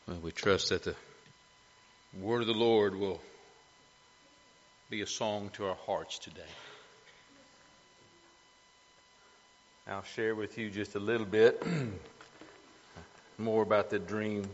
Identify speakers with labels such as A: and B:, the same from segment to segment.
A: Well, we trust that the word of the Lord will be a song to our hearts today. I'll share with you just a little bit more about the dream.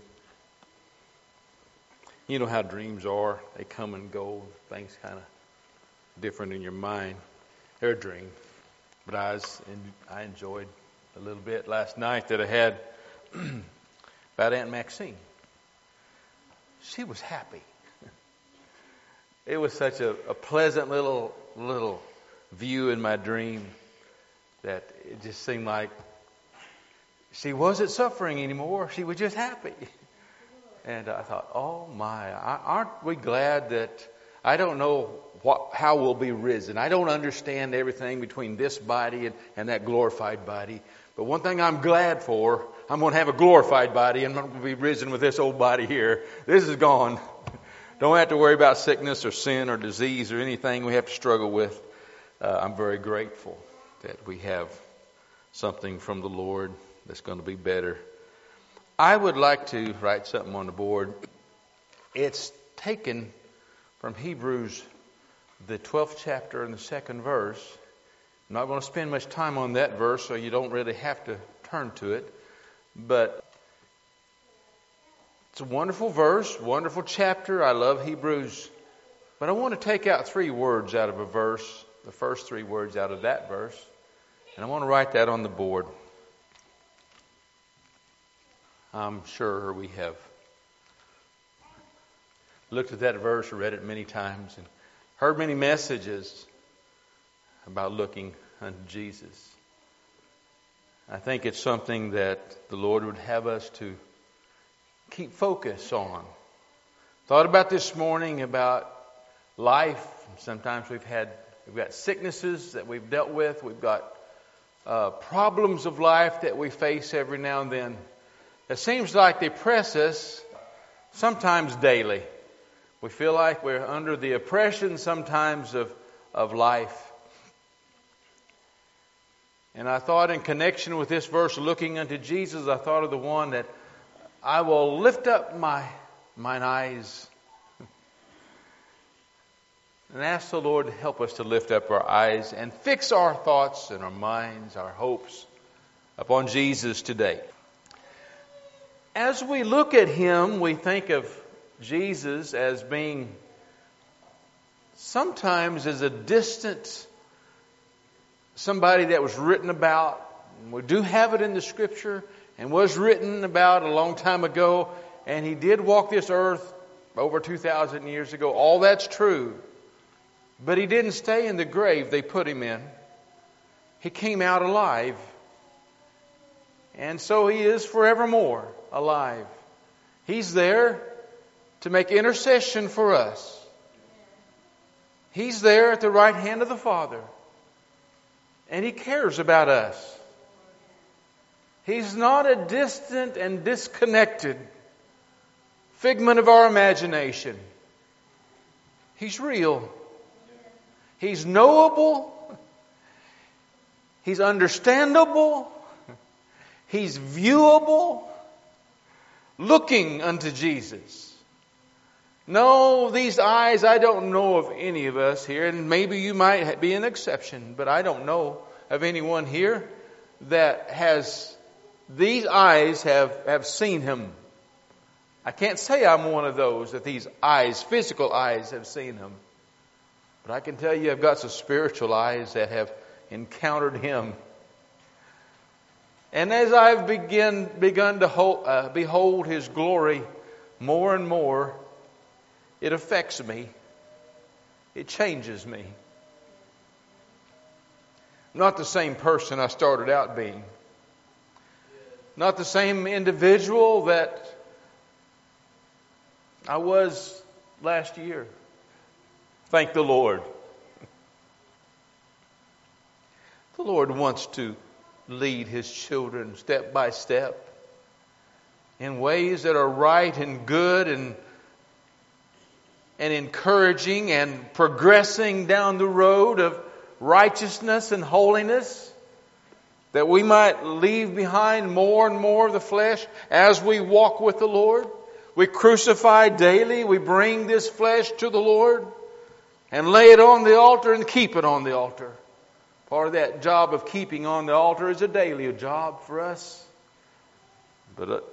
A: You know how dreams are. They come and go. Things kind of different in your mind. They're a dream. But I enjoyed a little bit last night that I had about Aunt Maxine. She was happy. It was such a pleasant little view in my dream that it just seemed like she wasn't suffering anymore. She was just happy. And I thought, oh my, aren't we glad that I don't know how we'll be risen. I don't understand everything between this body and that glorified body. But one thing I'm glad for, I'm going to have a glorified body and I'm going to be risen with this old body here. This is gone. Don't have to worry about sickness or sin or disease or anything we have to struggle with. I'm very grateful that we have something from the Lord that's going to be better. I would like to write something on the board. It's taken from Hebrews, the 12th chapter and the 2nd verse. I'm not going to spend much time on that verse, so you don't really have to turn to it. But it's a wonderful verse, wonderful chapter. I love Hebrews. But I want to take out 3 words out of a verse, the first 3 words out of that verse. And I want to write that on the board. I'm sure we have looked at that verse, read it many times, and heard many messages about looking unto Jesus. I think it's something that the Lord would have us to keep focus on. Thought about this morning about life. Sometimes we've got sicknesses that we've dealt with. We've got problems of life that we face every now and then. It seems like they press us sometimes daily. We feel like we're under the oppression sometimes of life. And I thought in connection with this verse, looking unto Jesus, I thought of the one that I will lift up mine eyes and ask the Lord to help us to lift up our eyes and fix our thoughts and our minds, our hopes upon Jesus today. As we look at Him, we think of Jesus as being sometimes as a distant somebody that was written about. We do have it in the Scripture and was written about a long time ago. And He did walk this earth over 2,000 years ago. All that's true. But He didn't stay in the grave they put Him in. He came out alive. And so He is forevermore alive. He's there to make intercession for us. He's there at the right hand of the Father. And He cares about us. He's not a distant and disconnected figment of our imagination. He's real. He's knowable. He's understandable. He's viewable. Looking unto Jesus. No, these eyes, I don't know of any of us here, and maybe you might be an exception, but I don't know of anyone here that has, these eyes have seen Him. I can't say I'm one of those that these eyes, physical eyes, have seen Him. But I can tell you I've got some spiritual eyes that have encountered Him. And as I've begun to behold His glory more and more, it affects me. It changes me. I'm not the same person I started out being. Not the same individual that I was last year. Thank the Lord. The Lord wants to lead His children step by step in ways that are right and good and encouraging and progressing down the road of righteousness and holiness, that we might leave behind more and more of the flesh as we walk with the Lord. We crucify daily. We bring this flesh to the Lord and lay it on the altar and keep it on the altar. Part of that job of keeping on the altar is a daily job for us. But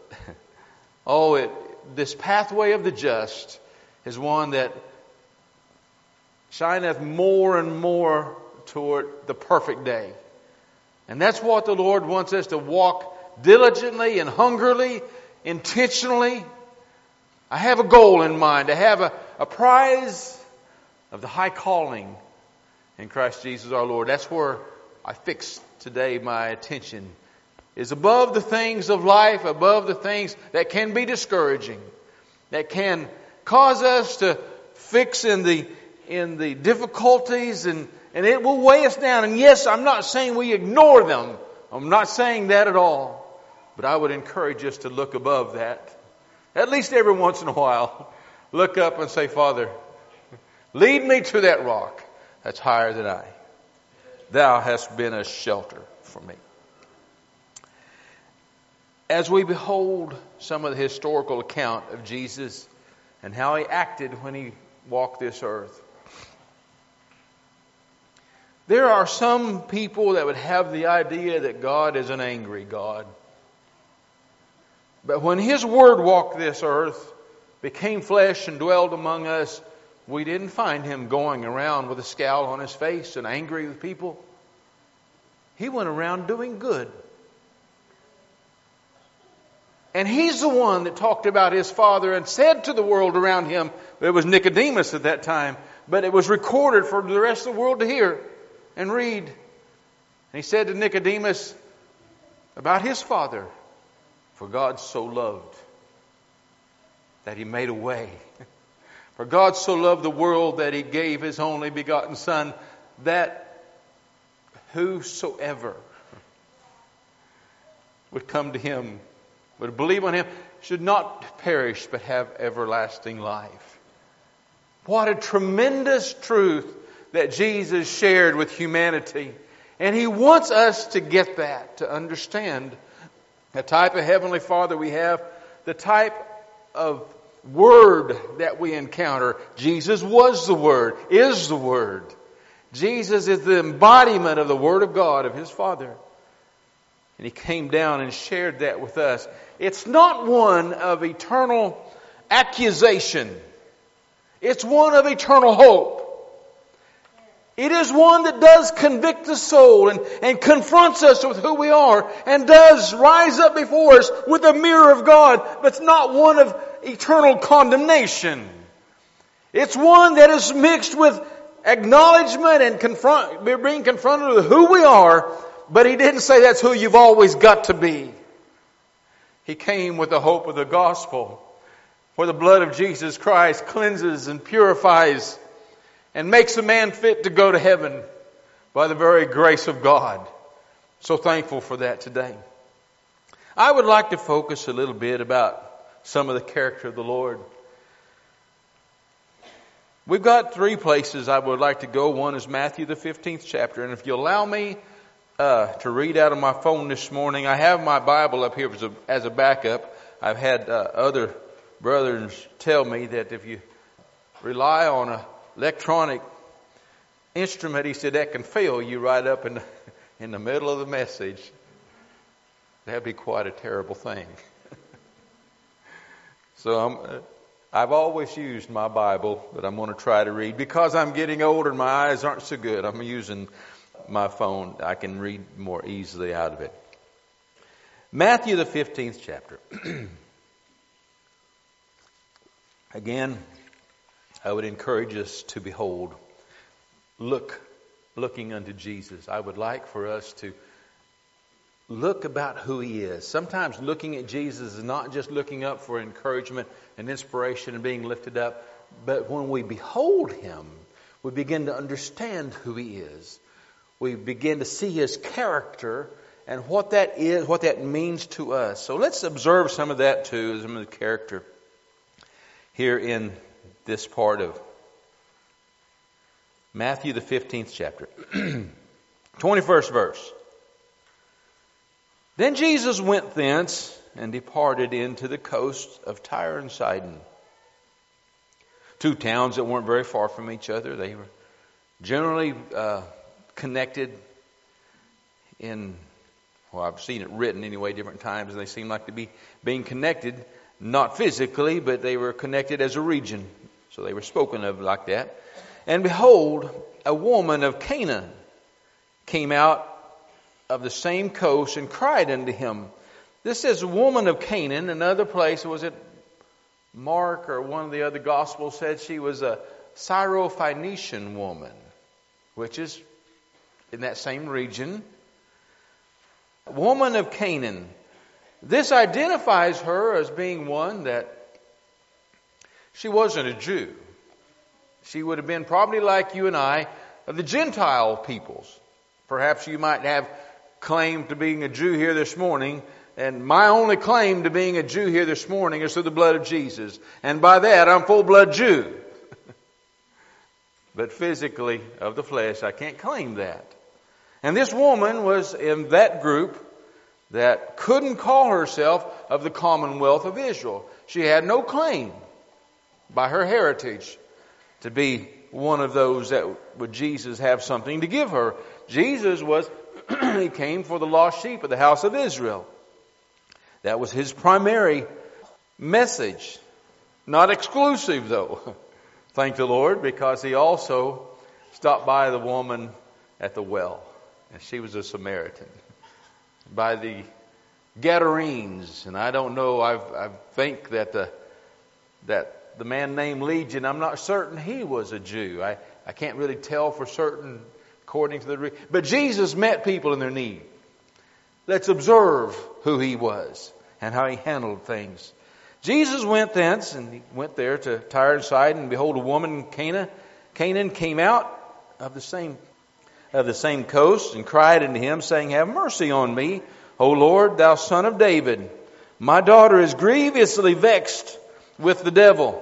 A: this pathway of the just is one that shineth more and more toward the perfect day. And that's what the Lord wants us to walk diligently and hungrily, intentionally. I have a goal in mind. I have a prize of the high calling in Christ Jesus our Lord. That's where I fix today my attention. Is above the things of life, above the things that can be discouraging, that can cause us to fix in the difficulties, and it will weigh us down. And yes, I'm not saying we ignore them. I'm not saying that at all. But I would encourage us to look above that. At least every once in a while, look up and say, Father, lead me to that rock that's higher than I. Thou hast been a shelter for me. As we behold some of the historical account of Jesus and how He acted when He walked this earth, there are some people that would have the idea that God is an angry God. But when His Word walked this earth, became flesh and dwelled among us, we didn't find Him going around with a scowl on His face and angry with people. He went around doing good. And He's the one that talked about His Father and said to the world around Him, it was Nicodemus at that time, but it was recorded for the rest of the world to hear and read. And He said to Nicodemus about His Father, for God so loved that He made a way. For God so loved the world that He gave His only begotten Son, that whosoever would come to Him, would believe on Him, should not perish but have everlasting life. What a tremendous truth that Jesus shared with humanity. And He wants us to get that, to understand the type of Heavenly Father we have, the type of Word that we encounter. Jesus was the Word, is the Word. Jesus is the embodiment of the Word of God, of His Father. And He came down and shared that with us. It's not one of eternal accusation. It's one of eternal hope. It is one that does convict the soul and confronts us with who we are and does rise up before us with a mirror of God, but it's not one of eternal condemnation. It's one that is mixed with acknowledgement and being confronted with who we are, but He didn't say that's who you've always got to be. He came with the hope of the gospel, where the blood of Jesus Christ cleanses and purifies and makes a man fit to go to heaven by the very grace of God. So thankful for that today. I would like to focus a little bit about some of the character of the Lord. We've got 3 places I would like to go. One is Matthew the 15th chapter. And if you allow me to read out of my phone this morning, I have my Bible up here as a backup. I've had other brothers tell me that if you rely on a electronic instrument, he said, that can fail you right up in the middle of the message. That'd be quite a terrible thing. So I've always used my Bible, but I'm going to try to read. Because I'm getting older and my eyes aren't so good, I'm using my phone. I can read more easily out of it. Matthew the 15th chapter. Again, I would encourage us to behold, looking unto Jesus. I would like for us to look about who He is. Sometimes looking at Jesus is not just looking up for encouragement and inspiration and being lifted up, but when we behold Him, we begin to understand who He is. We begin to see His character and what that is, what that means to us. So let's observe some of that too, some of the character here in this part of Matthew the 15th chapter. 21st verse. Then Jesus went thence and departed into the coast of Tyre and Sidon. Two towns that weren't very far from each other. They were generally connected in, well, I've seen it written anyway, different times, and they seem like to be being connected, not physically, but they were connected as a region. So they were spoken of like that. And behold, a woman of Canaan came out of the same coast and cried unto him. This says woman of Canaan. Another place, was it Mark or one of the other Gospels said she was a Syrophoenician woman, which is in that same region. Woman of Canaan. This identifies her as being one that she wasn't a Jew. She would have been probably like you and I, of the Gentile peoples. Perhaps you might have claimed to being a Jew here this morning, and my only claim to being a Jew here this morning is through the blood of Jesus. And by that, I'm full-blood Jew. But physically, of the flesh, I can't claim that. And this woman was in that group that couldn't call herself of the commonwealth of Israel. She had no claim by her heritage to be one of those that would Jesus have something to give her. Jesus was, he came for the lost sheep of the house of Israel. That was his primary message. Not exclusive though. Thank the Lord, because he also stopped by the woman at the well. And she was a Samaritan. By the Gadarenes. And I don't know, I think that the man named Legion, I'm not certain he was a Jew. I can't really tell for certain according to the... But Jesus met people in their need. Let's observe who he was and how he handled things. Jesus went thence, and he went there to Tyre and Sidon, and behold, a woman in Canaan came out of the same coast, and cried unto him, saying, Have mercy on me, O Lord, thou Son of David. My daughter is grievously vexed with the devil.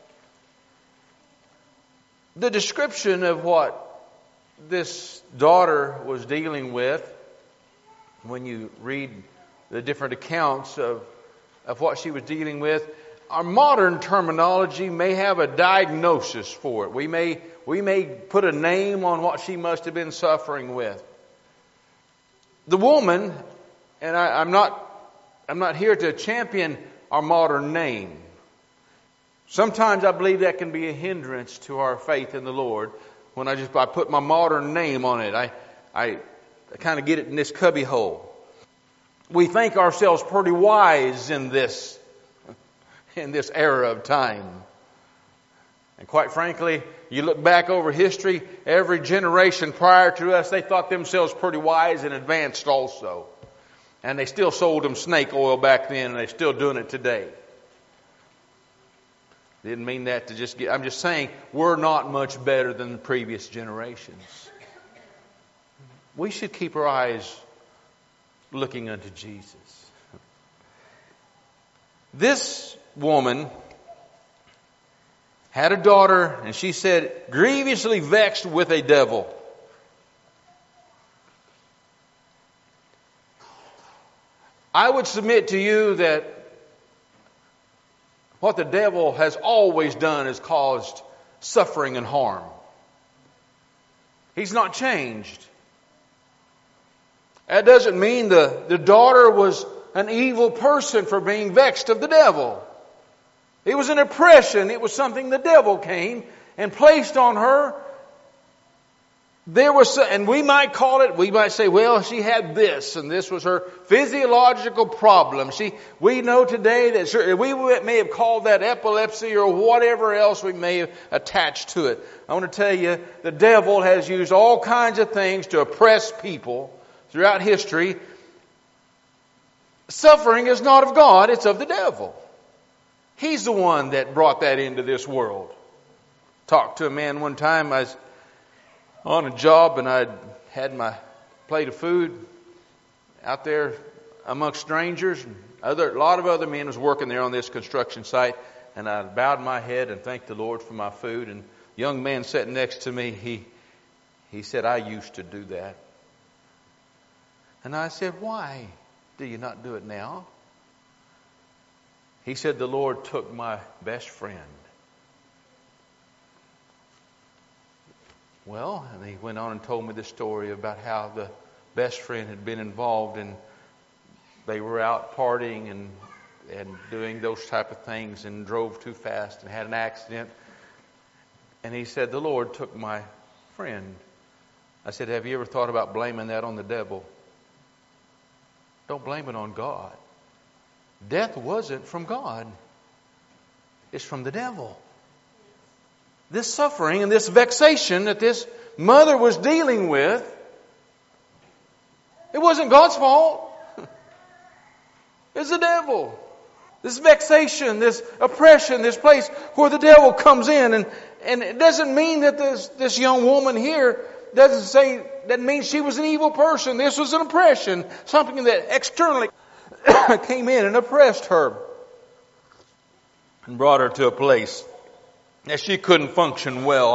A: The description of what this daughter was dealing with, when you read the different accounts of what she was dealing with, our modern terminology may have a diagnosis for it. We may put a name on what she must have been suffering with. The woman, and I'm not here to champion our modern name. Sometimes I believe that can be a hindrance to our faith in the Lord. When I put my modern name on it, I kind of get it in this cubby hole. We think ourselves pretty wise in this era of time. And quite frankly, you look back over history, every generation prior to us, they thought themselves pretty wise and advanced also. And they still sold them snake oil back then, and they're still doing it today. Didn't mean that to just get... I'm just saying, we're not much better than the previous generations. We should keep our eyes looking unto Jesus. This woman had a daughter, and she said, grievously vexed with a devil. I would submit to you that what the devil has always done is caused suffering and harm. He's not changed. That doesn't mean the daughter was an evil person for being vexed of the devil. It was an oppression. It was something the devil came and placed on her. And we might say, well, she had this, and this was her physiological problem. We know today that we may have called that epilepsy or whatever else we may have attached to it. I want to tell you, the devil has used all kinds of things to oppress people throughout history. Suffering is not of God, it's of the devil. He's the one that brought that into this world. Talked to a man one time. I was on a job, and I had my plate of food out there amongst strangers. A lot of other men was working there on this construction site, and I bowed my head and thanked the Lord for my food. And a young man sitting next to me, he said, I used to do that. And I said, why do you not do it now? He said, the Lord took my best friend. Well, and he went on and told me the story about how the best friend had been involved and they were out partying and doing those type of things and drove too fast and had an accident. And he said, the Lord took my friend. I said, have you ever thought about blaming that on the devil? Don't blame it on God. Death wasn't from God. It's from the devil. This suffering and this vexation that this mother was dealing with, it wasn't God's fault. It's the devil. This vexation, this oppression, this place where the devil comes in. And it doesn't mean that this young woman here that means she was an evil person. This was an oppression. Something that externally came in and oppressed her. And brought her to a place that she couldn't function well.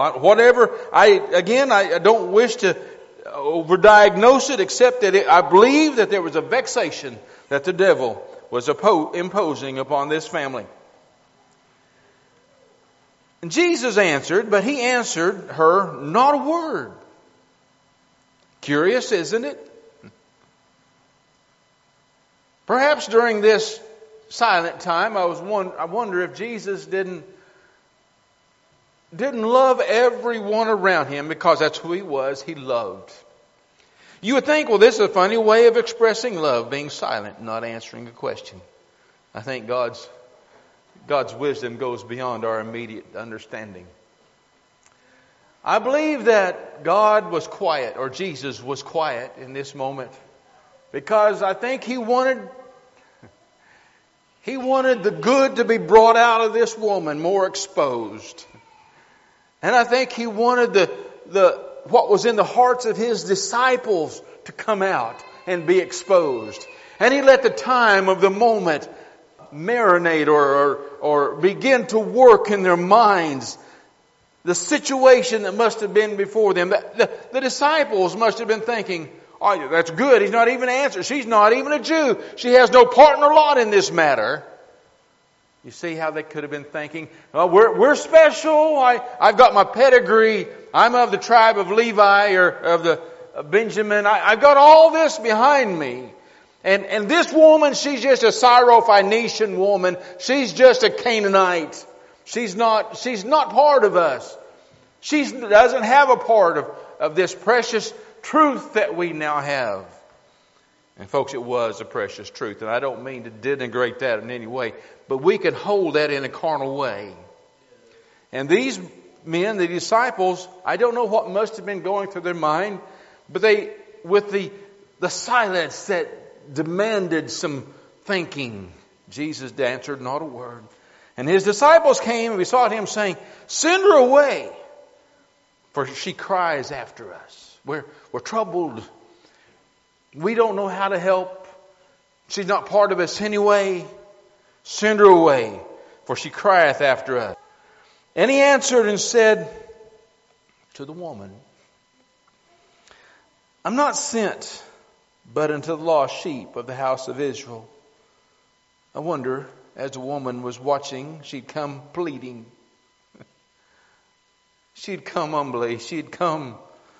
A: I don't wish to overdiagnose it, except that I believe that there was a vexation that the devil was imposing upon this family. And Jesus answered, but he answered her not a word. Curious, isn't it? Perhaps during this silent time, I wonder if Jesus didn't love everyone around him, because that's who he was. He loved. You would think, well, this is a funny way of expressing love, being silent, not answering a question. I think God's wisdom goes beyond our immediate understanding. I believe that God was quiet, or Jesus was quiet in this moment, because I think He wanted the good to be brought out of this woman, more exposed. And I think He wanted what was in the hearts of His disciples to come out and be exposed. And He let the time of the moment marinate or begin to work in their minds. The situation that must have been before them. The disciples must have been thinking, oh, that's good. He's not even answering. She's not even a Jew. She has no part nor lot in this matter. You see how they could have been thinking, oh, we're special. I've got my pedigree. I'm of the tribe of Levi or of the Benjamin. I've got all this behind me. And this woman, she's just a Syrophoenician woman. She's just a Canaanite. She's not part of us. She doesn't have a part of this precious truth that we now have. And folks, it was a precious truth. And I don't mean to denigrate that in any way. But we can hold that in a carnal way. And these men, the disciples, I don't know what must have been going through their mind. But with the silence that demanded some thinking, Jesus answered not a word. And His disciples came and besought Him, saying, send her away, for she cries after us. We're troubled. We don't know how to help. She's not part of us anyway. Send her away, for she crieth after us. And He answered and said to the woman, I'm not sent but unto the lost sheep of the house of Israel. I wonder, as the woman was watching, she'd come pleading. She'd come humbly. She'd come,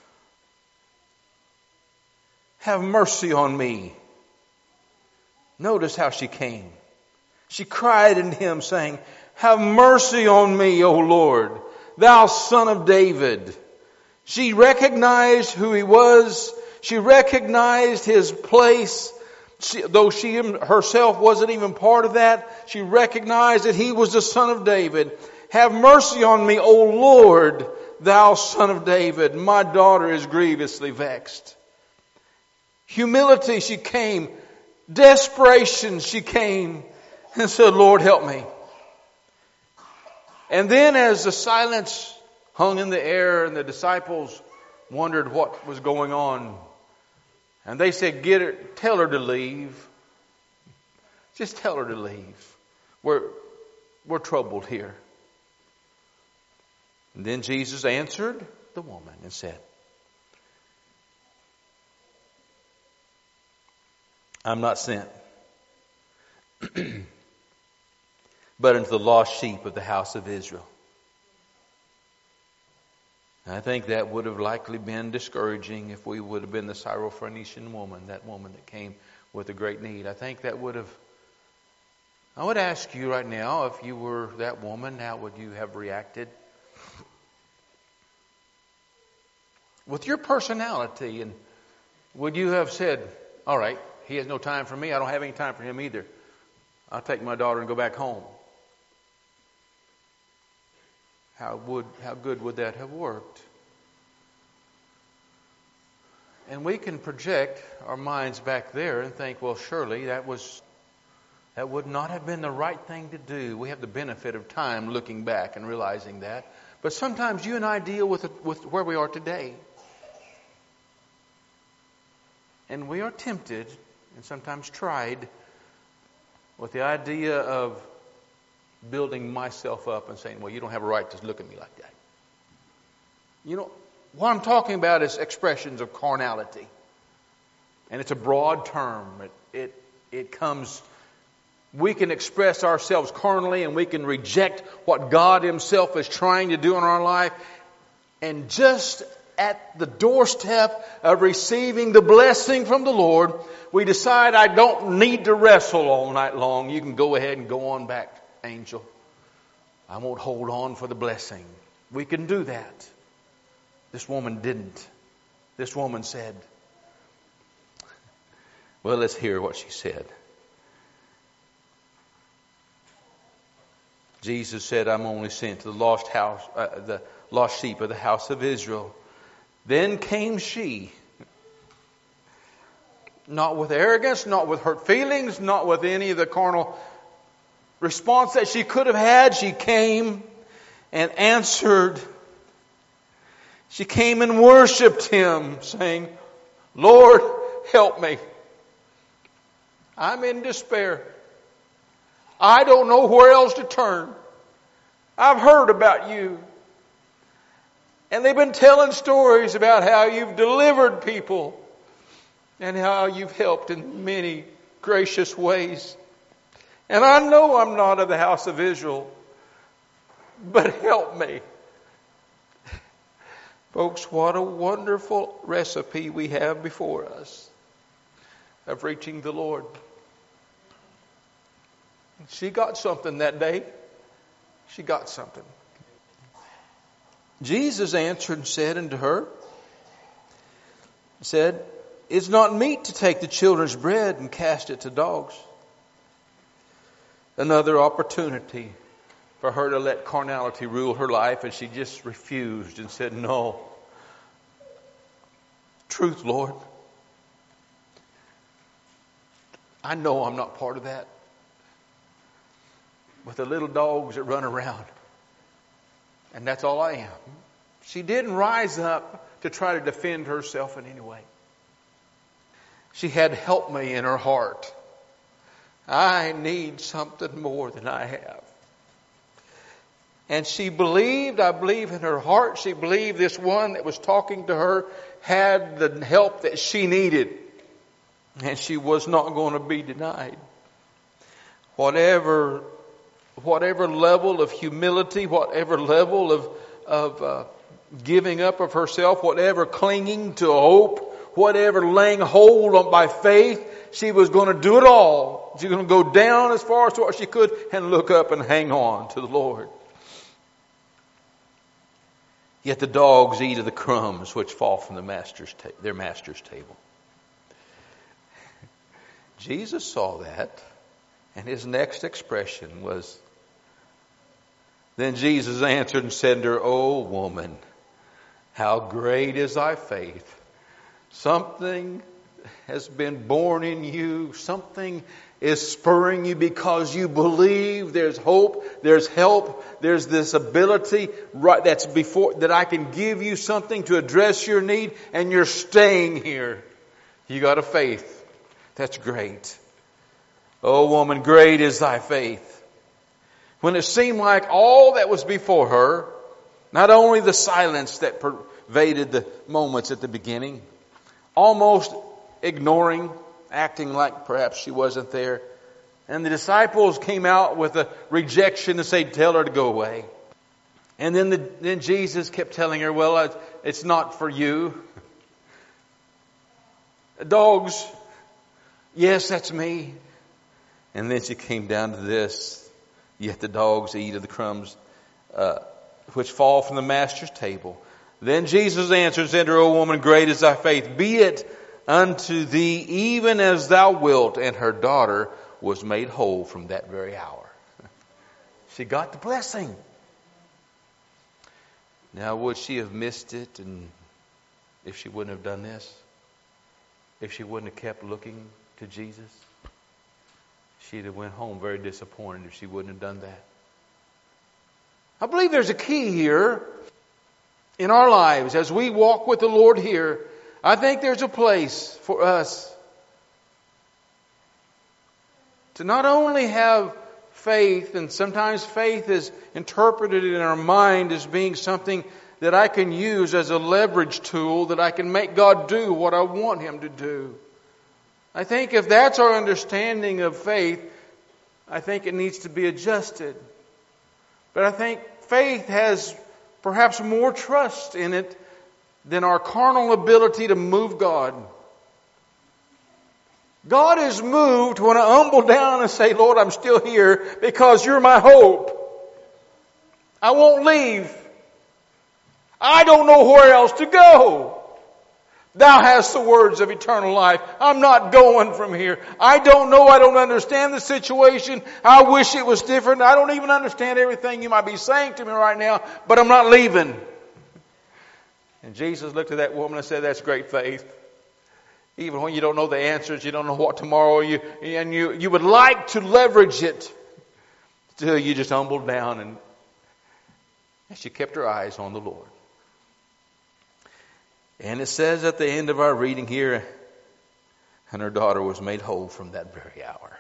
A: have mercy on me. Notice how she came. She cried unto Him, saying, have mercy on me, O Lord, thou Son of David. She recognized who He was. She recognized His place. Though she herself wasn't even part of that, she recognized that He was the Son of David. Have mercy on me, O Lord, thou Son of David. My daughter is grievously vexed. Humility, she came. Desperation, she came and said, Lord, help me. And then as the silence hung in the air and the disciples wondered what was going on, and they said, get her, tell her to leave. Just tell her to leave. We're troubled here. And then Jesus answered the woman and said, I'm not sent but unto the lost sheep of the house of Israel. I think that would have likely been discouraging if we would have been the Syrophoenician woman, that woman that came with a great need. I think that would have... I would ask you right now, if you were that woman, how would you have reacted? With your personality, and would you have said, all right, he has no time for me, I don't have any time for him either. I'll take my daughter and go back home. How good would that have worked? And we can project our minds back there and think, well, surely that would not have been the right thing to do. We have the benefit of time looking back and realizing that. But sometimes you and I deal with where we are today. And we are tempted, and sometimes tried, with the idea of building myself up and saying, well, you don't have a right to look at me like that. You know, what I'm talking about is expressions of carnality. And it's a broad term. It comes... We can express ourselves carnally, and we can reject what God Himself is trying to do in our life. And just at the doorstep of receiving the blessing from the Lord, we decide, I don't need to wrestle all night long. You can go ahead and go on back, angel. I won't hold on for the blessing. We can do that. This woman didn't. This woman said, well, let's hear what she said. Jesus said, I'm only sent to the lost sheep of the house of Israel. Then came she, not with arrogance, not with hurt feelings, not with any of the carnal response that she could have had. She came and answered. She came and worshiped Him, saying, Lord, help me. I'm in despair. I don't know where else to turn. I've heard about you. And they've been telling stories about how you've delivered people and how you've helped in many gracious ways. And I know I'm not of the house of Israel, but help me. Folks, what a wonderful recipe we have before us of reaching the Lord. She got something that day. She got something. Jesus answered and said unto her, It's not meet to take the children's bread and cast it to dogs. Another opportunity for her to let carnality rule her life, and she just refused and said, no. Truth, Lord. I know I'm not part of that. With the little dogs that run around. And that's all I am. She didn't rise up to try to defend herself in any way. She had help me in her heart. I need something more than I have. And she believed, I believe in her heart, she believed this one that was talking to her had the help that she needed. And she was not going to be denied. Whatever level of humility, whatever level of giving up of herself, whatever clinging to hope, whatever laying hold on by faith, she was going to do it all. She was going to go down as far as what she could and look up and hang on to the Lord. Yet the dogs eat of the crumbs which fall from their master's table. Jesus saw that, and His next expression was, Then Jesus answered and said to her, O woman, how great is thy faith. Something has been born in you. Something is spurring you because you believe there's hope, there's help, there's this ability that's before that I can give you something to address your need, and you're staying here. You got a faith. That's great. Oh woman, great is thy faith. When it seemed like all that was before her, not only the silence that pervaded the moments at the beginning, almost ignoring, acting like perhaps she wasn't there, And the disciples came out with a rejection to say, tell her to go away. And then Jesus kept telling her, well, it's not for you. Dogs, yes, that's me. And then she came down to this, yet the dogs eat of the crumbs which fall from the master's table. Then Jesus answered and said to her, O woman, great is thy faith. Be it unto thee even as thou wilt. And her daughter was made whole from that very hour. She got the blessing. Now, would she have missed it and if she wouldn't have done this? If she wouldn't have kept looking to Jesus? She'd have went home very disappointed if she wouldn't have done that. I believe there's a key here in our lives as we walk with the Lord here. I think there's a place for us to not only have faith, and sometimes faith is interpreted in our mind as being something that I can use as a leverage tool, that I can make God do what I want Him to do. I think if that's our understanding of faith, I think it needs to be adjusted. But I think faith has perhaps more trust in it than our carnal ability to move God. God is moved when I humble down and say, Lord, I'm still here because you're my hope. I won't leave. I don't know where else to go. Thou hast the words of eternal life. I'm not going from here. I don't know. I don't understand the situation. I wish it was different. I don't even understand everything you might be saying to me right now, but I'm not leaving. And Jesus looked at that woman and said, that's great faith. Even when you don't know the answers, you don't know what tomorrow, you would like to leverage it, still you just humbled down and she kept her eyes on the Lord. And it says at the end of our reading here, and her daughter was made whole from that very hour.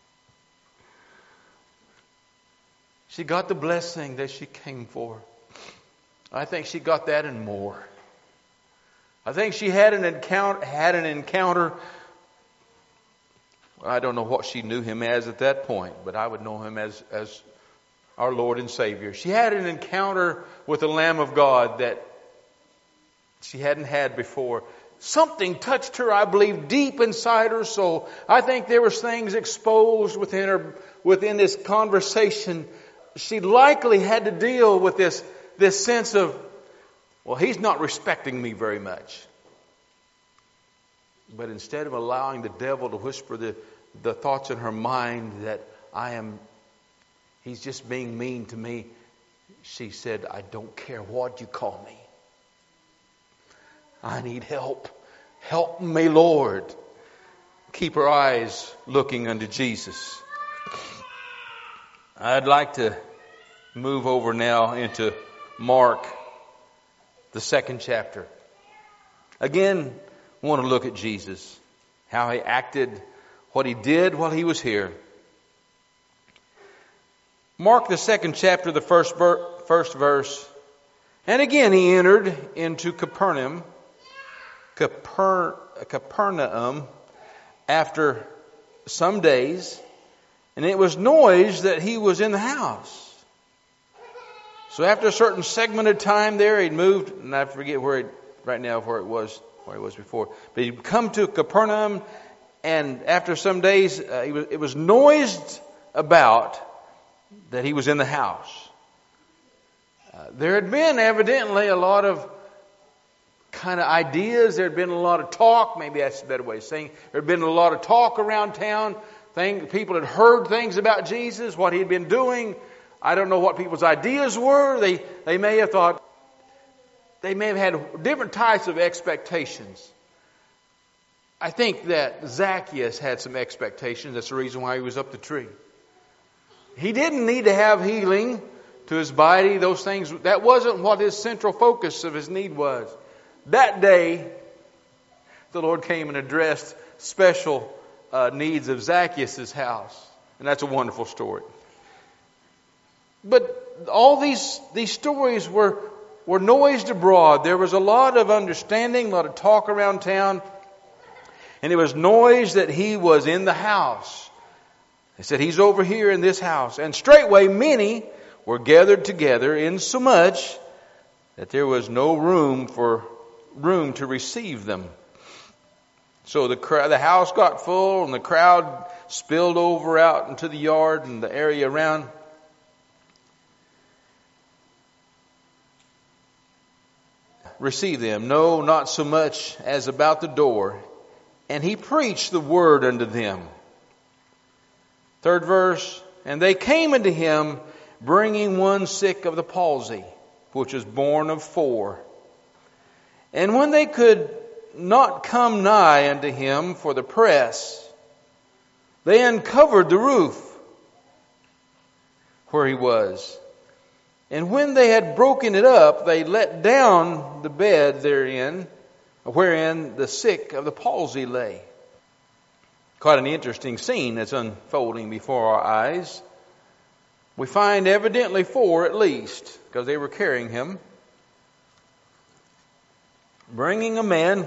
A: She got the blessing that she came for. I think she got that and more. I think she had an encounter. I don't know what she knew Him as at that point, but I would know Him as our Lord and Savior. She had an encounter with the Lamb of God that she hadn't had before. Something touched her, I believe, deep inside her soul. I think there was things exposed within her, within this conversation. She likely had to deal with this sense of, well, He's not respecting me very much. But instead of allowing the devil to whisper the thoughts in her mind that He's just being mean to me, she said, I don't care what you call me. I need help. Help me, Lord. Keep her eyes looking unto Jesus. I'd like to move over now into Mark, the 2nd chapter. Again, I want to look at Jesus, how He acted, what He did while He was here. Mark, the 2nd chapter, the first verse. And again He entered into Capernaum after some days, and it was noised that He was in the house. So after a certain segment of time there, He'd moved, and I forget where it was before. But He'd come to Capernaum, and after some days, it was noised about that He was in the house. There had been evidently a lot of kind of ideas. There had been a lot of talk. Maybe that's a better way of saying it. There had been a lot of talk around town. People had heard things about Jesus, what He had been doing. I don't know what people's ideas were. They may have thought, they may have had different types of expectations. I think that Zacchaeus had some expectations. That's the reason why he was up the tree. He didn't need to have healing to his body, those things. That wasn't what his central focus of his need was. That day, the Lord came and addressed special needs of Zacchaeus' house. And that's a wonderful story. But all these stories were noised abroad. There was a lot of understanding, a lot of talk around town. And it was noise that He was in the house. He said, he's over here in this house. And straightway many were gathered together, insomuch that there was no room to receive them. So the house got full, and the crowd spilled over out into the yard and the area around. Receive them, no, not so much as about the door. And he preached the word unto them. Third verse, and they came unto him, bringing one sick of the palsy, which was born of 4. And when they could not come nigh unto him for the press, they uncovered the roof where he was. And when they had broken it up, they let down the bed therein, wherein the sick of the palsy lay. Quite an interesting scene that's unfolding before our eyes. We find evidently 4 at least, because they were carrying him, bringing a man.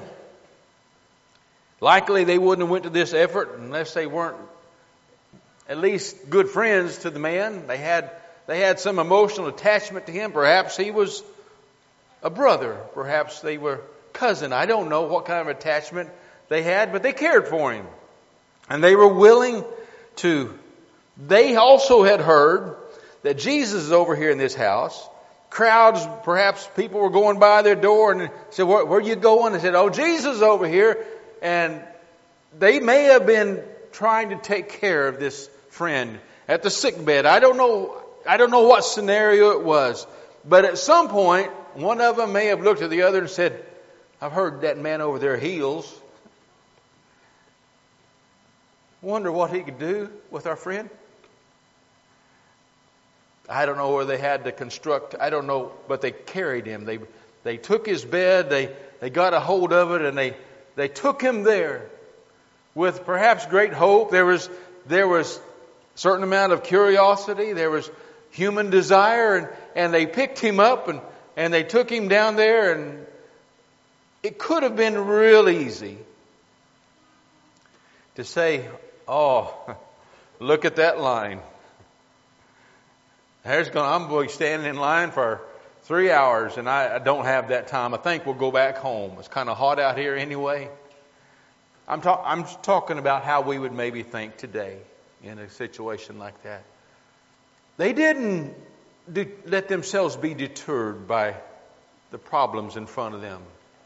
A: Likely they wouldn't have went to this effort unless they weren't at least good friends to the man. They had some emotional attachment to him. Perhaps he was a brother. Perhaps they were cousin. I don't know what kind of attachment they had, but they cared for him. And they were willing to. They also had heard that Jesus is over here in this house. Crowds, perhaps people were going by their door and said, where are you going? They said, oh, Jesus is over here. And they may have been trying to take care of this friend at the sick bed. I don't know what scenario it was. But at some point, one of them may have looked at the other and said, I've heard that man over there heals. Wonder what he could do with our friend. I don't know where they had to construct. I don't know, but they carried him. They took his bed. They got a hold of it, and they took him there with perhaps great hope. There was a certain amount of curiosity. There was human desire, and they picked him up and they took him down there, and it could have been real easy to say, oh, look at that line. I'm going to be standing in line for 3 hours, and I don't have that time. I think we'll go back home. It's kind of hot out here anyway. I'm talking about how we would maybe think today in a situation like that. They didn't let themselves be deterred by the problems in front of them.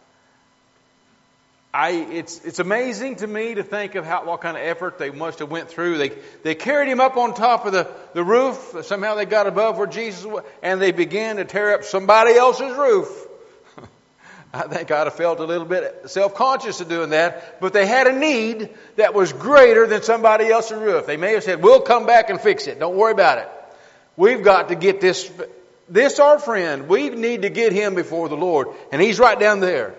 A: It's amazing to me to think of what kind of effort they must have went through. They carried him up on top of the roof. Somehow they got above where Jesus was, and they began to tear up somebody else's roof. I think I'd have felt a little bit self-conscious of doing that, but they had a need that was greater than somebody else's roof. They may have said, we'll come back and fix it. Don't worry about it. We've got to get this our friend. We need to get him before the Lord. And he's right down there.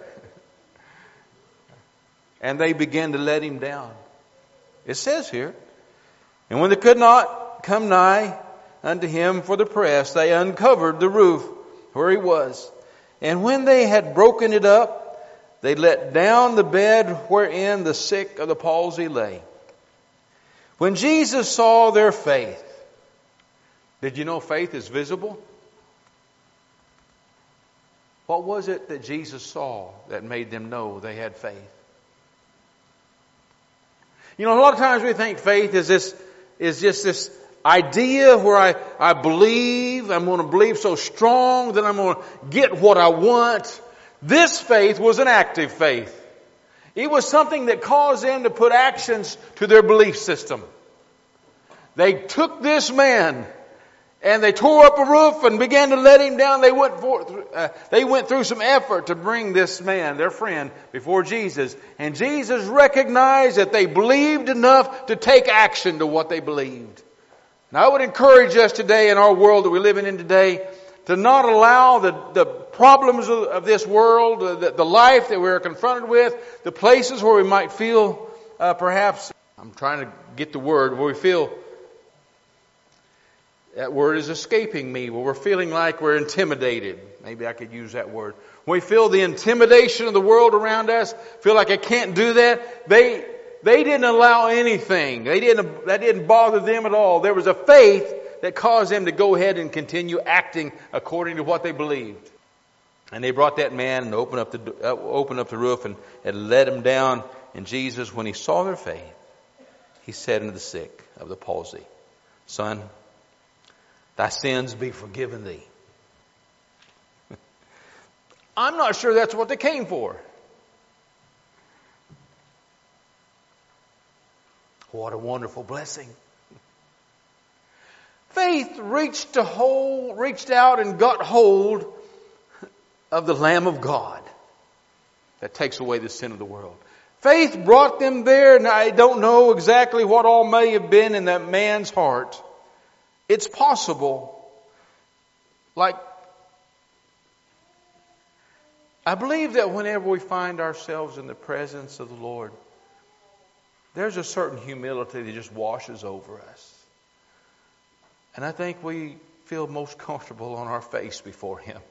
A: And they began to let him down. It says here, and when they could not come nigh unto him for the press, they uncovered the roof where he was. And when they had broken it up, they let down the bed wherein the sick of the palsy lay. When Jesus saw their faith, did you know faith is visible? What was it that Jesus saw that made them know they had faith? You know, a lot of times we think faith is just this idea where I believe, I'm going to believe so strong that I'm going to get what I want. This faith was an active faith. It was something that caused them to put actions to their belief system. They took this man and they tore up a roof and began to let him down. They went through some effort to bring this man, their friend, before Jesus. And Jesus recognized that they believed enough to take action to what they believed. Now, I would encourage us today in our world that we're living in today to not allow the problems of this world, the life that we're confronted with, the places where we might feel perhaps, I'm trying to get the word, where we feel, that word is escaping me, where we're feeling like we're intimidated. Maybe I could use that word. When we feel the intimidation of the world around us, feel like I can't do that, They didn't allow anything. That didn't bother them at all. There was a faith that caused them to go ahead and continue acting according to what they believed. And they brought that man and opened up the roof and let him down. And Jesus, when he saw their faith, he said unto the sick of the palsy, Son, thy sins be forgiven thee. I'm not sure that's what they came for. What a wonderful blessing. Faith reached out and got hold of the Lamb of God that takes away the sin of the world. Faith brought them there, and I don't know exactly what all may have been in that man's heart. It's possible. I believe that whenever we find ourselves in the presence of the Lord, there's a certain humility that just washes over us. And I think we feel most comfortable on our face before Him.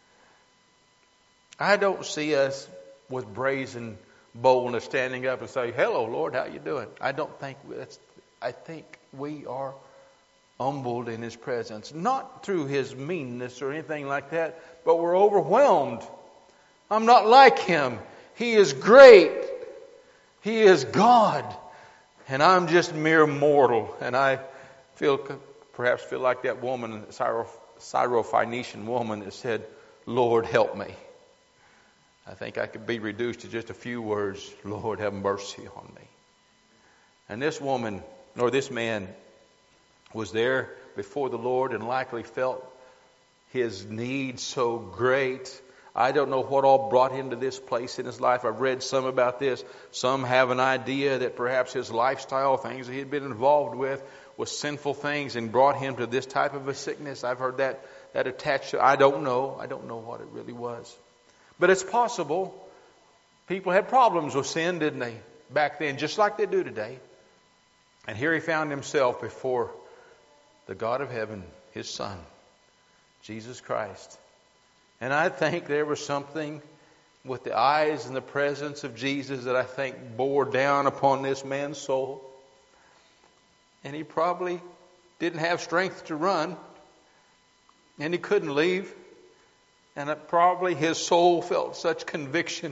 A: I don't see us with brazen boldness standing up and say, Hello, Lord, how you doing? I think we are humbled in His presence. Not through His meanness or anything like that, but we're overwhelmed. I'm not like Him. He is great. He is God. And I'm just mere mortal. And I perhaps feel like that woman, Syrophoenician woman that said, Lord, help me. I think I could be reduced to just a few words. Lord, have mercy on me. And this man was there before the Lord and likely felt his need so great. I don't know what all brought him to this place in his life. I've read some about this. Some have an idea that perhaps his lifestyle, things that he had been involved with, was sinful things and brought him to this type of a sickness. I've heard that attached to. I don't know what it really was. But it's possible. People had problems with sin, didn't they? Back then, just like they do today. And here he found himself before the God of heaven, His Son, Jesus Christ. And I think there was something with the eyes and the presence of Jesus that I think bore down upon this man's soul. And he probably didn't have strength to run. And he couldn't leave. And probably his soul felt such conviction.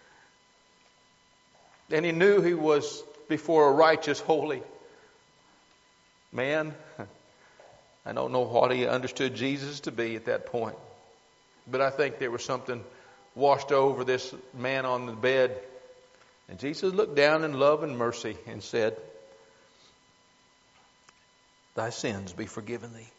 A: And he knew he was before a righteous, holy man. I don't know what he understood Jesus to be at that point. But I think there was something washed over this man on the bed. And Jesus looked down in love and mercy and said, Thy sins be forgiven thee.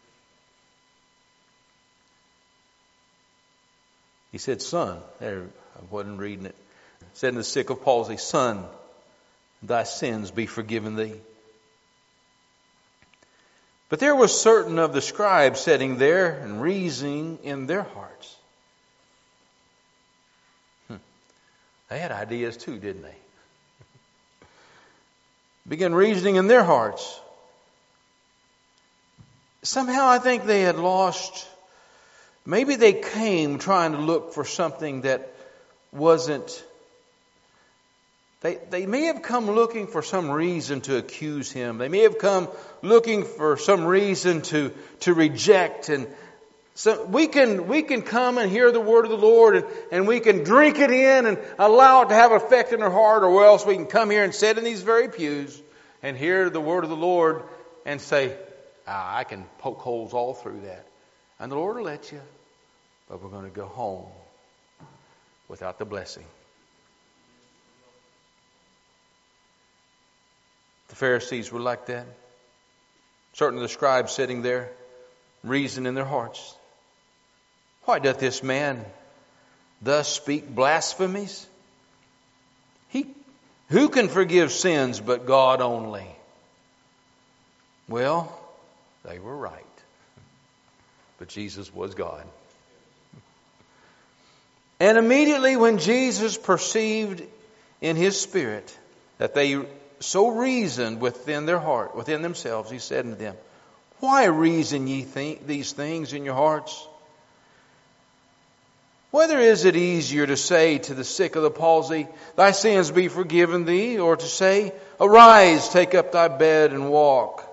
A: He said, Son, there, I wasn't reading it. Said to the sick of palsy, Son, thy sins be forgiven thee. But there were certain of the scribes sitting there and reasoning in their hearts. They had ideas too, didn't they? Began reasoning in their hearts. Somehow I think they had lost. Maybe they came trying to look for something that wasn't. They may have come looking for some reason to accuse Him. They may have come looking for some reason to reject. And so we can come and hear the word of the Lord and we can drink it in and allow it to have effect in our heart, or else we can come here and sit in these very pews and hear the word of the Lord and say, I can poke holes all through that. And the Lord will let you. But we're going to go home without the blessing. The Pharisees were like that. Certainly the scribes sitting there, reason in their hearts. Why doth this man thus speak blasphemies? Who can forgive sins but God only? Well, they were right. But Jesus was God. And immediately when Jesus perceived in His spirit that they so reasoned within their heart, within themselves, He said unto them, Why reason ye these things in your hearts? Whether is it easier to say to the sick of the palsy, thy sins be forgiven thee, or to say, arise, take up thy bed and walk?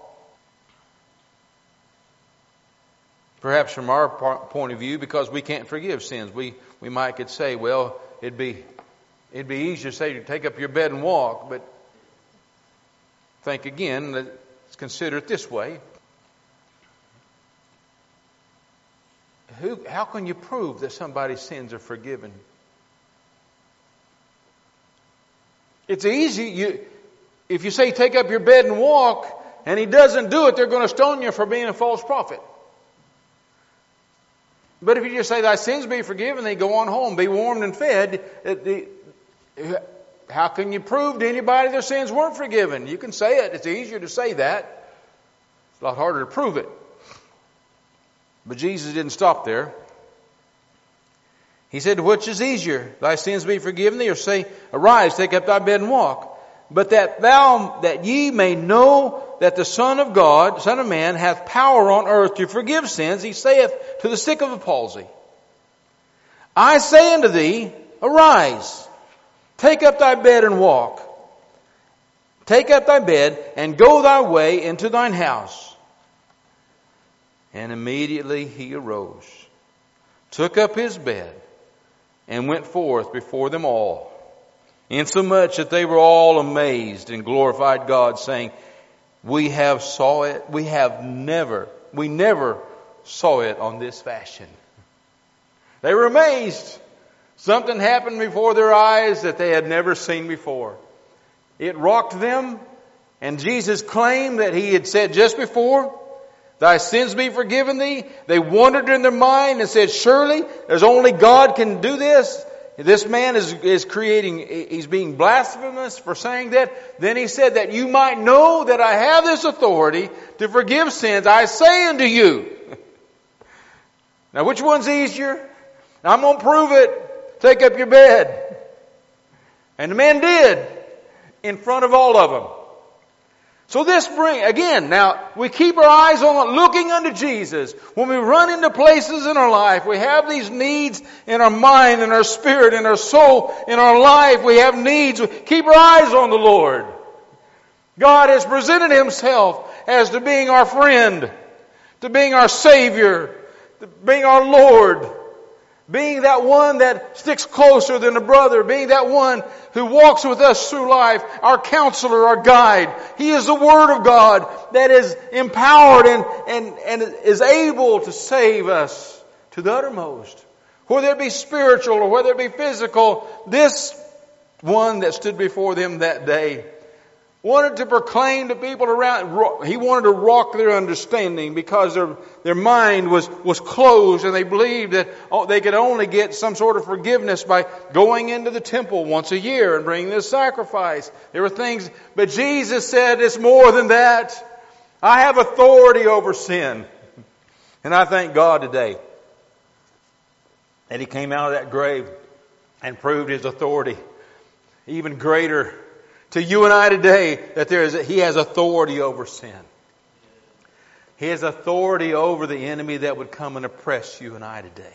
A: Perhaps from our point of view, because we can't forgive sins, we might could say, well, it'd be easier to say to take up your bed and walk, but think again, let's consider it this way. How can you prove that somebody's sins are forgiven? It's easy. If you say take up your bed and walk, and he doesn't do it, they're going to stone you for being a false prophet. But if you just say thy sins be forgiven, they go on home, be warmed and fed. How can you prove to anybody their sins weren't forgiven? You can say it. It's easier to say that. It's a lot harder to prove it. But Jesus didn't stop there. He said, which is easier, thy sins be forgiven thee, or say, arise, take up thy bed and walk? But that ye may know that the Son of God, Son of Man, hath power on earth to forgive sins, he saith to the sick of the palsy, I say unto thee, arise, take up thy bed and walk. Take up thy bed and go thy way into thine house. And immediately he arose, took up his bed, and went forth before them all, insomuch that they were all amazed and glorified God, saying, we never saw it on this fashion. They were amazed. Something happened before their eyes that they had never seen before. It rocked them, and Jesus claimed that he had said just before, thy sins be forgiven thee. They wondered in their mind and said, surely there's only God can do this. This man is creating, he's being blasphemous for saying that. Then he said that you might know that I have this authority to forgive sins. I say unto you. Now which one's easier? I'm going to prove it. Take up your bed. And the man did in front of all of them. So now we keep our eyes on looking unto Jesus. When we run into places in our life, we have these needs in our mind, in our spirit, in our soul, in our life. We have needs. Keep our eyes on the Lord. God has presented Himself as to being our friend, to being our Savior, to being our Lord, being that one that sticks closer than a brother, being that one who walks with us through life, our counselor, our guide. He is the Word of God that is empowered and is able to save us to the uttermost. Whether it be spiritual or whether it be physical, this one that stood before them that day wanted to proclaim to people around. He wanted to rock their understanding because their mind was closed, and they believed that they could only get some sort of forgiveness by going into the temple once a year and bringing this sacrifice. There were things, but Jesus said it's more than that. I have authority over sin. And I thank God today that He came out of that grave and proved His authority even greater to you and I today, that He has authority over sin. He has authority over the enemy that would come and oppress you and I today.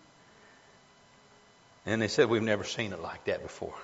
A: And they said, we've never seen it like that before.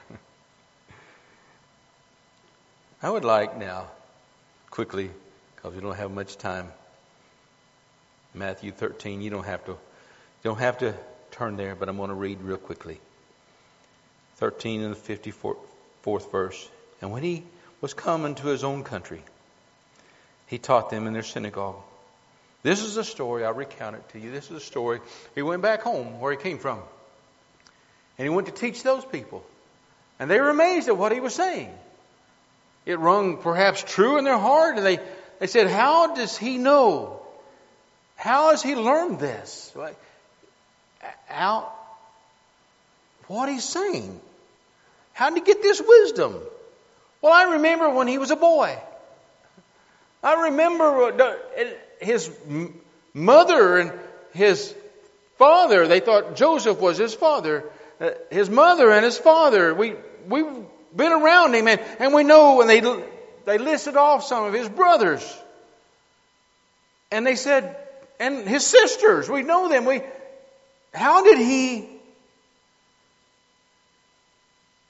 A: I would like now, quickly, because we don't have much time, Matthew 13, you don't have to turn there, but I'm going to read real quickly. 13 and the 54th verse. And when He was come into His own country, He taught them in their synagogue. This is a story, I'll recount it to you. This is a story. He went back home where he came from. And He went to teach those people. And they were amazed at what He was saying. It rung perhaps true in their heart. And they said, how does he know? How has he learned this? What he's saying? How did he get this wisdom? Well, I remember when he was a boy. I remember his mother and his father. They thought Joseph was his father. His mother and his father. We've been around him, and we know. And they listed off some of his brothers. And they said, and his sisters. We know them. How did he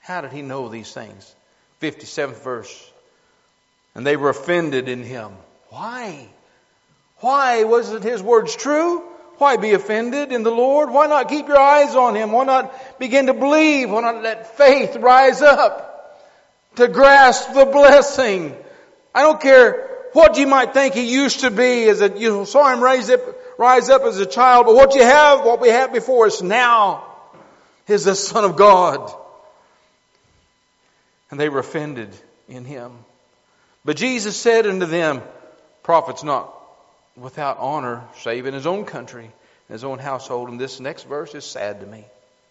A: How did he know these things? 57th verse. And they were offended in him. Why? Why wasn't his words true? Why be offended in the Lord? Why not keep your eyes on Him? Why not begin to believe? Why not let faith rise up to grasp the blessing? I don't care what you might think He used to be, you saw Him rise up as a child, but what we have before us now is the Son of God. And they were offended in Him. But Jesus said unto them, Prophet's not without honor, save in his own country, his own household. And this next verse is sad to me.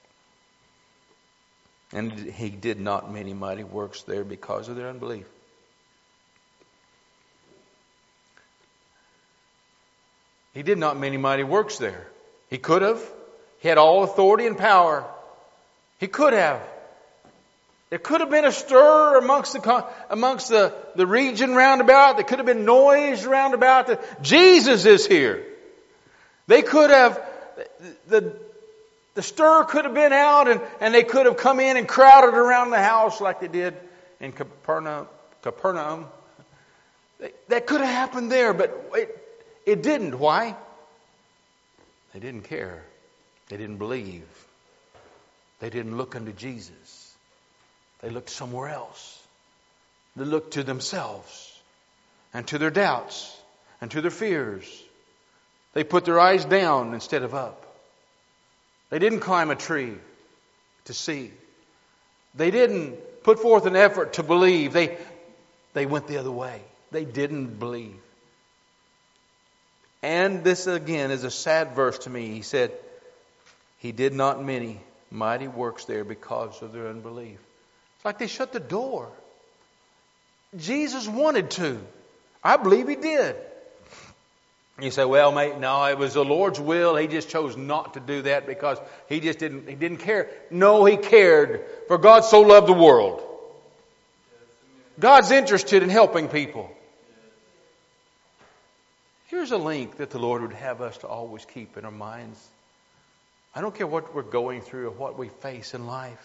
A: And He did not many mighty works there because of their unbelief. He did not many mighty works there. He could have. He had all authority and power. He could have. There could have been a stir amongst the region round about. There could have been noise round about. Jesus is here. They could have, the stir could have been out and they could have come in and crowded around the house like they did in Capernaum. That could have happened there, but it didn't. Why? They didn't care. They didn't believe. They didn't look unto Jesus. They looked somewhere else. They looked to themselves and to their doubts and to their fears. They put their eyes down instead of up. They didn't climb a tree to see. They didn't put forth an effort to believe. They went the other way. They didn't believe. And this again is a sad verse to me. He said, He did not many mighty works there because of their unbelief. It's like they shut the door. Jesus wanted to. I believe He did. You say, well, mate, no, it was the Lord's will. He just chose not to do that because He didn't care. No, He cared. For God so loved the world. God's interested in helping people. Here's a link that the Lord would have us to always keep in our minds. I don't care what we're going through or what we face in life.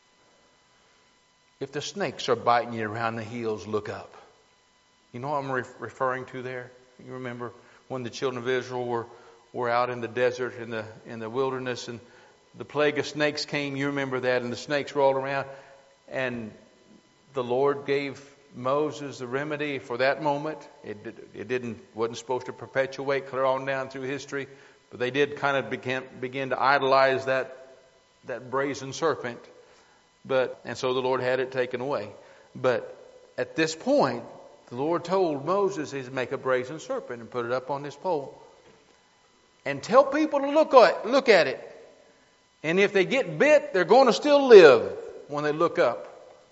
A: If the snakes are biting you around the heels, look up. You know what I'm referring to there? You remember when the children of Israel were out in the desert, in the wilderness, and the plague of snakes came. You remember that, and the snakes rolled around. And the Lord gave Moses the remedy for that moment. It wasn't supposed to perpetuate clear on down through history, but they did kind of begin to idolize that brazen serpent. And so the Lord had it taken away. But at this point, the Lord told Moses to make a brazen serpent and put it up on this pole. And tell people to look at it. And if they get bit, they're going to still live when they look up.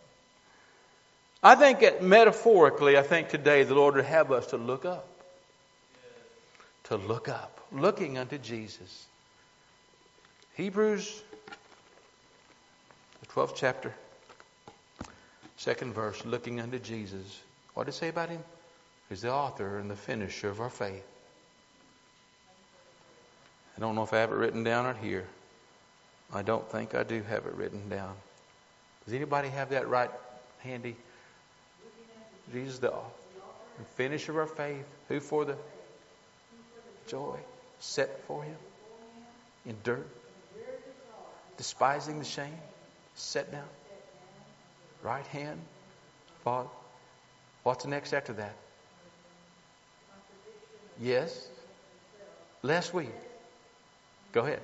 A: I think metaphorically, today the Lord would have us to look up. To look up. Looking unto Jesus. Hebrews, the 12th chapter, 2nd verse, looking unto Jesus. What did it say about Him? He's the author and the finisher of our faith. I don't know if I have it written down or here. I don't think I do have it written down. Does anybody have that right handy? Jesus, the author and finisher of our faith. Who for the joy set for Him? Endured. Despising the shame. Set down. Right hand. Father. What's the next after that? Yes. Last week. Go ahead.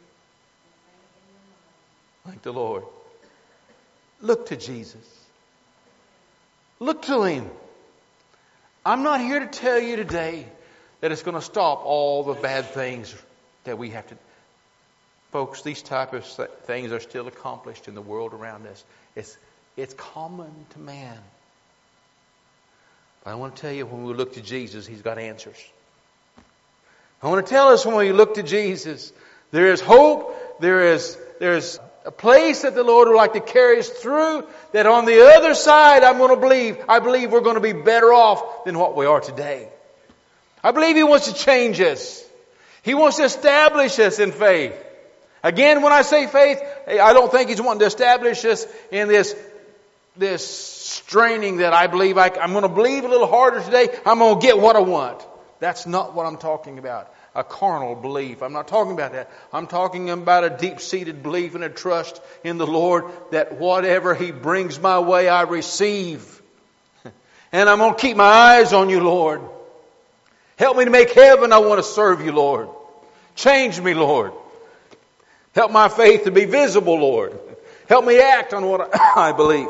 A: Thank the Lord. Look to Jesus. Look to Him. I'm not here to tell you today that it's going to stop all the bad things that we have to. Folks, these type of things are still accomplished in the world around us. It's common to man. But I want to tell you, when we look to Jesus, He's got answers. I want to tell us, when we look to Jesus, there is hope, there's a place that the Lord would like to carry us through, that on the other side I believe we're going to be better off than what we are today. I believe He wants to change us. He wants to establish us in faith. Again, when I say faith, I don't think He's wanting to establish us in this straining that I believe I'm going to believe a little harder today. I'm going to get what I want. That's not what I'm talking about. A carnal belief. I'm not talking about that. I'm talking about a deep-seated belief and a trust in the Lord that whatever He brings my way, I receive. And I'm going to keep my eyes on You, Lord. Help me to make heaven. I want to serve You, Lord. Change me, Lord. Help my faith to be visible, Lord. Help me act on what I believe.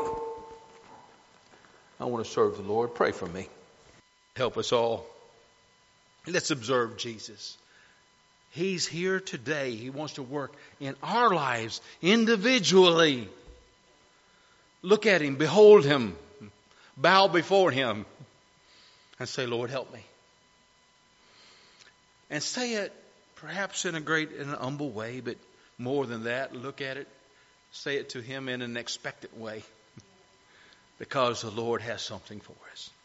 A: I want to serve the Lord. Pray for me. Help us all. Let's observe Jesus. He's here today. He wants to work in our lives individually. Look at Him. Behold Him. Bow before Him. And say, Lord, help me. And say it perhaps in an humble way, but more than that, look at it. Say it to Him in an expectant way. Because the Lord has something for us.